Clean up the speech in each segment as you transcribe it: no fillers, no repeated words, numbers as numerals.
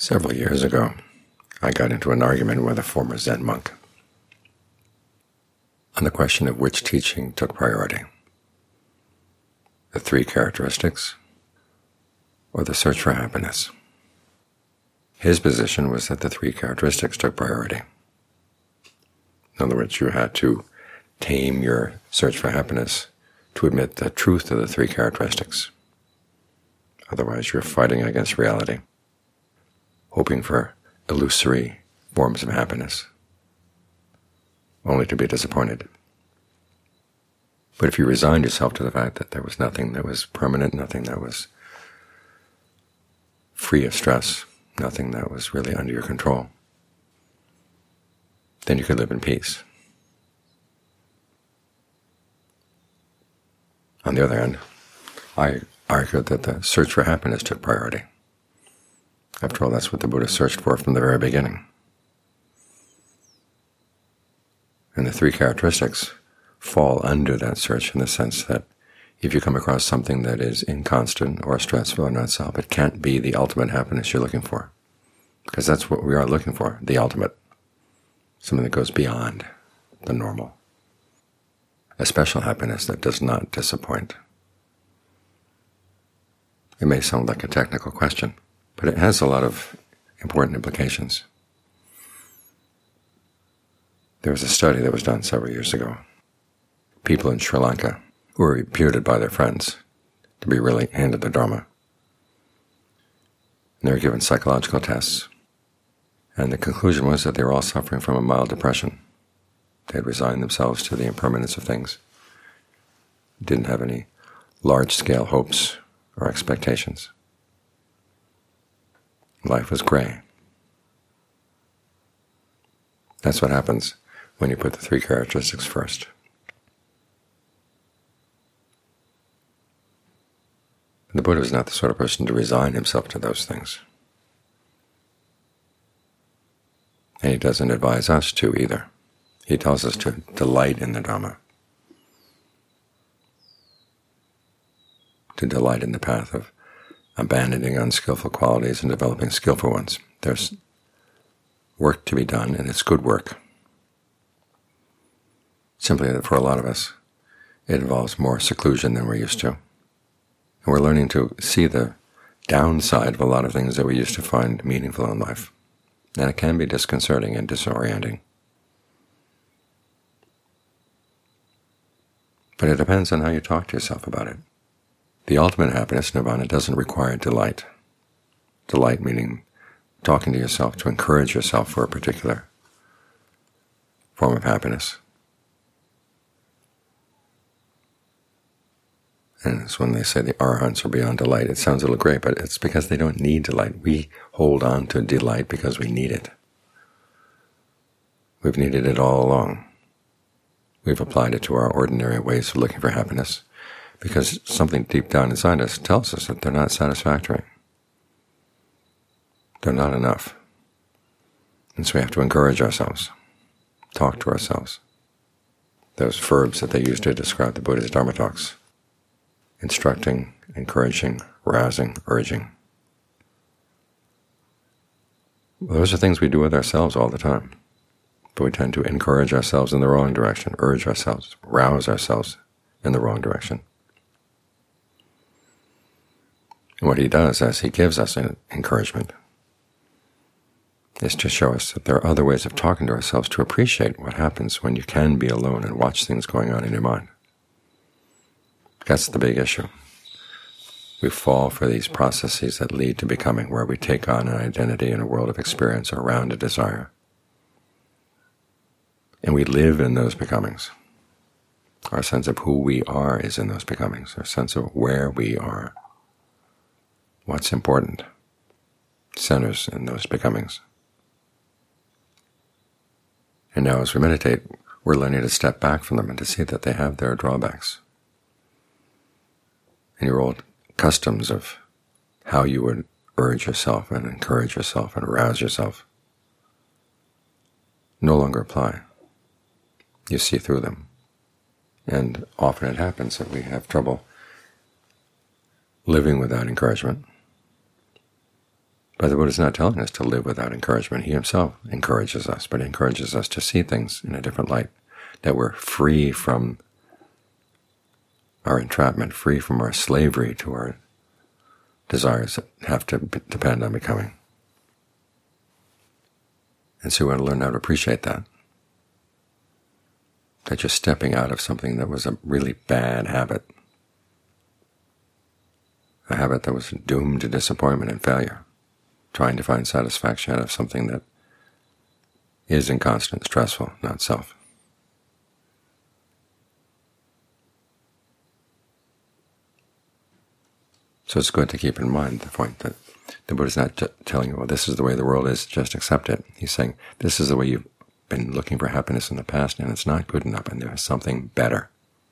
Several years ago, I got into an argument with a former Zen monk on the question of which teaching took priority, the three characteristics or the search for happiness. His position was that the three characteristics took priority. In other words, you had to tame your search for happiness to admit the truth of the three characteristics. Otherwise, you're fighting against reality, hoping for illusory forms of happiness, only to be disappointed. But if you resigned yourself to the fact that there was nothing that was permanent, nothing that was free of stress, nothing that was really under your control, then you could live in peace. On the other hand, I argued that the search for happiness took priority. After all, that's what the Buddha searched for from the very beginning. And the three characteristics fall under that search in the sense that if you come across something that is inconstant or stressful or not self, it can't be the ultimate happiness you're looking for, because that's what we are looking for, the ultimate, something that goes beyond the normal, a special happiness that does not disappoint. It may sound like a technical question, but it has a lot of important implications. There was a study that was done several years ago. People in Sri Lanka who were reputed by their friends to be really into the Dharma. And they were given psychological tests. And the conclusion was that they were all suffering from a mild depression. They had resigned themselves to the impermanence of things, didn't have any large-scale hopes or expectations. Life was gray. That's what happens when you put the three characteristics first. The Buddha is not the sort of person to resign himself to those things. And he doesn't advise us to either. He tells us to delight in the Dhamma, to delight in the path of abandoning unskillful qualities and developing skillful ones. There's work to be done, and it's good work. Simply that for a lot of us, it involves more seclusion than we're used to. And we're learning to see the downside of a lot of things that we used to find meaningful in life. And it can be disconcerting and disorienting. But it depends on how you talk to yourself about it. The ultimate happiness, nirvana, doesn't require delight. Delight meaning talking to yourself to encourage yourself for a particular form of happiness. And it's when they say the arahants are beyond delight. It sounds a little great, but it's because they don't need delight. We hold on to delight because we need it. We've needed it all along. We've applied it to our ordinary ways of looking for happiness because something deep down inside us tells us that they're not satisfactory. They're not enough. And so we have to encourage ourselves, talk to ourselves. Those verbs that they use to describe the Buddha's Dharma talks: instructing, encouraging, rousing, urging. Well, those are things we do with ourselves all the time. But we tend to encourage ourselves in the wrong direction, urge ourselves, rouse ourselves in the wrong direction. And what he does as he gives us an encouragement is to show us that there are other ways of talking to ourselves to appreciate what happens when you can be alone and watch things going on in your mind. That's the big issue. We fall for these processes that lead to becoming, where we take on an identity in a world of experience around a desire. And we live in those becomings. Our sense of who we are is in those becomings. Our sense of where we are, what's important, centers in those becomings. And now as we meditate, we're learning to step back from them and to see that they have their drawbacks. And your old customs of how you would urge yourself and encourage yourself and arouse yourself no longer apply. You see through them. And often it happens that we have trouble living without encouragement, But the Buddha is not telling us to live without encouragement. He himself encourages us, but he encourages us to see things in a different light, that we're free from our entrapment, free from our slavery to our desires that have to depend on becoming. And so we want to learn how to appreciate that you're stepping out of something that was a really bad habit, a habit that was doomed to disappointment and failure, trying to find satisfaction out of something that is inconstant, stressful, not self. So it's good to keep in mind the point that the Buddha is not telling you, well, this is the way the world is, just accept it. He's saying, this is the way you've been looking for happiness in the past, and it's not good enough, and there's something better.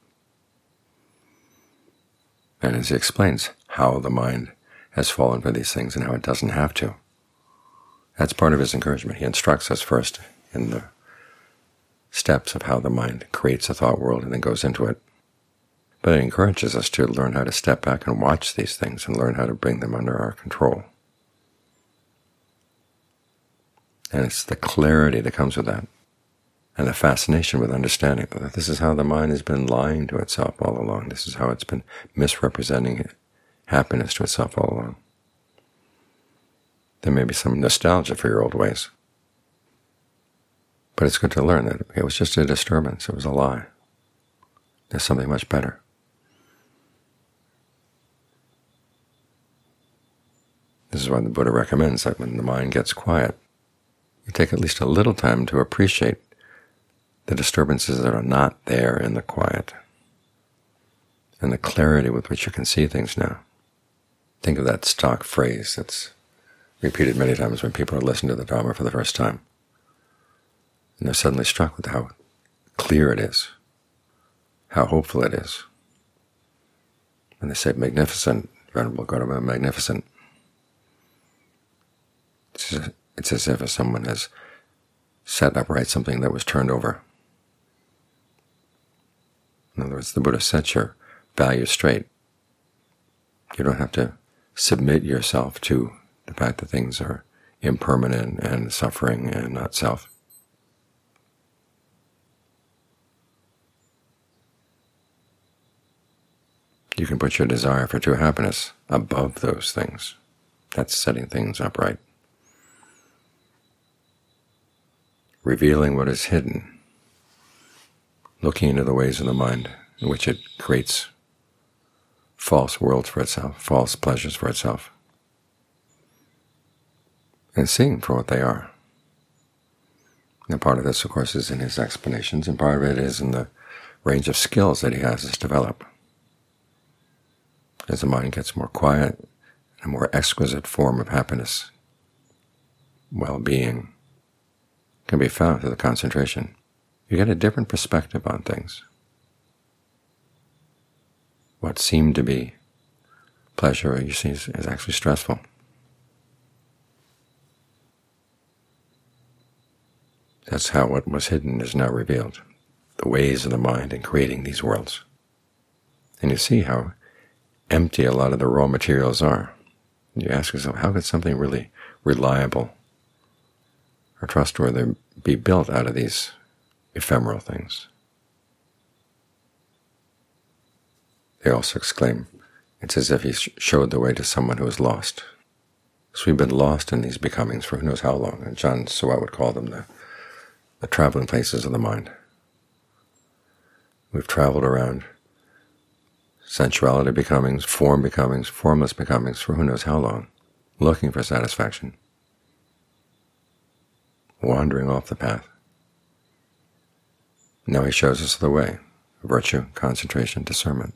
And as he explains how the mind has fallen for these things and how it doesn't have to, that's part of his encouragement. He instructs us first in the steps of how the mind creates a thought world and then goes into it. But it encourages us to learn how to step back and watch these things and learn how to bring them under our control. And it's the clarity that comes with that, and the fascination with understanding that this is how the mind has been lying to itself all along. This is how it's been misrepresenting happiness to itself all along. There may be some nostalgia for your old ways, but it's good to learn that it was just a disturbance. It was a lie. There's something much better. This is why the Buddha recommends that when the mind gets quiet, you take at least a little time to appreciate the disturbances that are not there in the quiet, and the clarity with which you can see things now. Think of that stock phrase that's repeated many times when people are listening to the Dharma for the first time, and they're suddenly struck with how clear it is, how hopeful it is. When they say magnificent, Venerable Gautama, magnificent, it's as if someone has set upright something that was turned over. In other words, the Buddha sets your values straight. You don't have to submit yourself to the fact that things are impermanent and suffering and not self. You can put your desire for true happiness above those things. That's setting things upright. Revealing what is hidden, looking into the ways of the mind in which it creates false worlds for itself, false pleasures for itself, and seeing for what they are. Now, part of this, of course, is in his explanations, and part of it is in the range of skills that he has us develop. As the mind gets more quiet, a more exquisite form of happiness, well-being, can be found through the concentration. You get a different perspective on things. What seemed to be pleasure, you see, is actually stressful. That's how what was hidden is now revealed, the ways of the mind in creating these worlds. And you see how empty a lot of the raw materials are. You ask yourself, how could something really reliable or trustworthy be built out of these ephemeral things? They also exclaim, it's as if he showed the way to someone who is lost. So we've been lost in these becomings for who knows how long, and John Suwat would call them the traveling places of the mind. We've traveled around sensuality becomings, formless becomings for who knows how long, looking for satisfaction, wandering off the path. Now he shows us the way: virtue, concentration, discernment.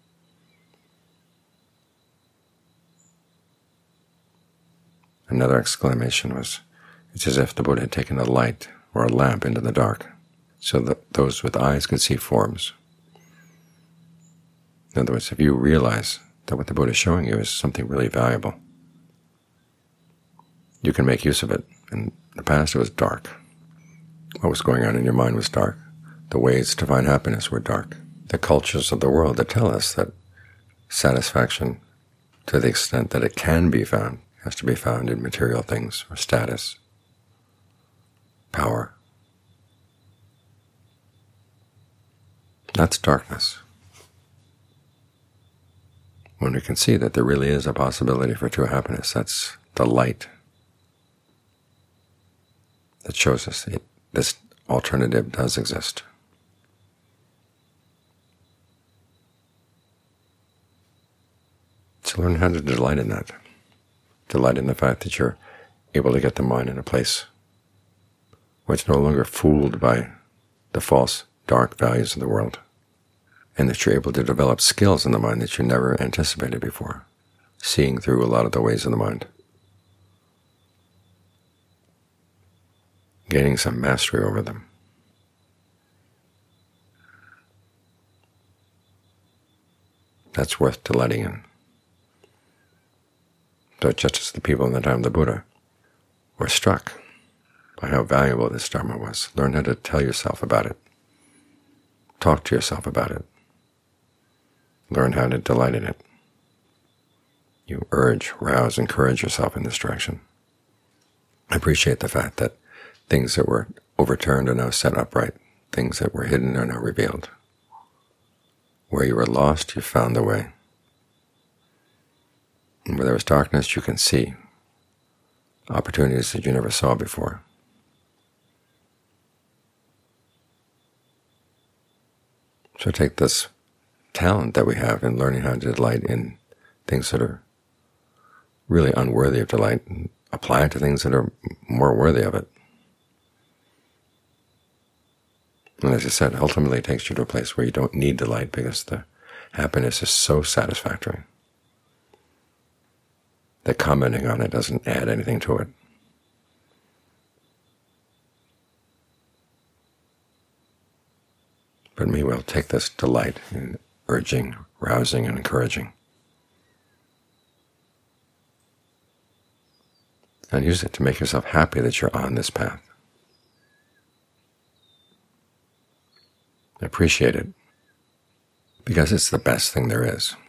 Another exclamation was, it's as if the Buddha had taken a light or a lamp into the dark, so that those with eyes could see forms. In other words, if you realize that what the Buddha is showing you is something really valuable, you can make use of it. In the past it was dark. What was going on in your mind was dark. The ways to find happiness were dark. The cultures of the world that tell us that satisfaction, to the extent that it can be found, has to be found in material things or status, power. That's darkness. When we can see that there really is a possibility for true happiness, that's the light that shows us this alternative does exist. So learn how to delight in that. Delight in the fact that you're able to get the mind in a place where it's no longer fooled by the false, dark values of the world, and that you're able to develop skills in the mind that you never anticipated before, seeing through a lot of the ways of the mind, gaining some mastery over them. That's worth delighting in. So just as the people in the time of the Buddha were struck by how valuable this Dharma was, learn how to tell yourself about it. Talk to yourself about it. Learn how to delight in it. You urge, rouse, encourage yourself in this direction. Appreciate the fact that things that were overturned are now set upright. Things that were hidden are now revealed. Where you were lost, you found the way. And where there was darkness, you can see opportunities that you never saw before. So take this talent that we have in learning how to delight in things that are really unworthy of delight and apply it to things that are more worthy of it. And as I said, ultimately it takes you to a place where you don't need delight because the happiness is so satisfactory that commenting on it doesn't add anything to it. But we will take this delight in urging, rousing, and encouraging, and use it to make yourself happy that you're on this path. Appreciate it, because it's the best thing there is.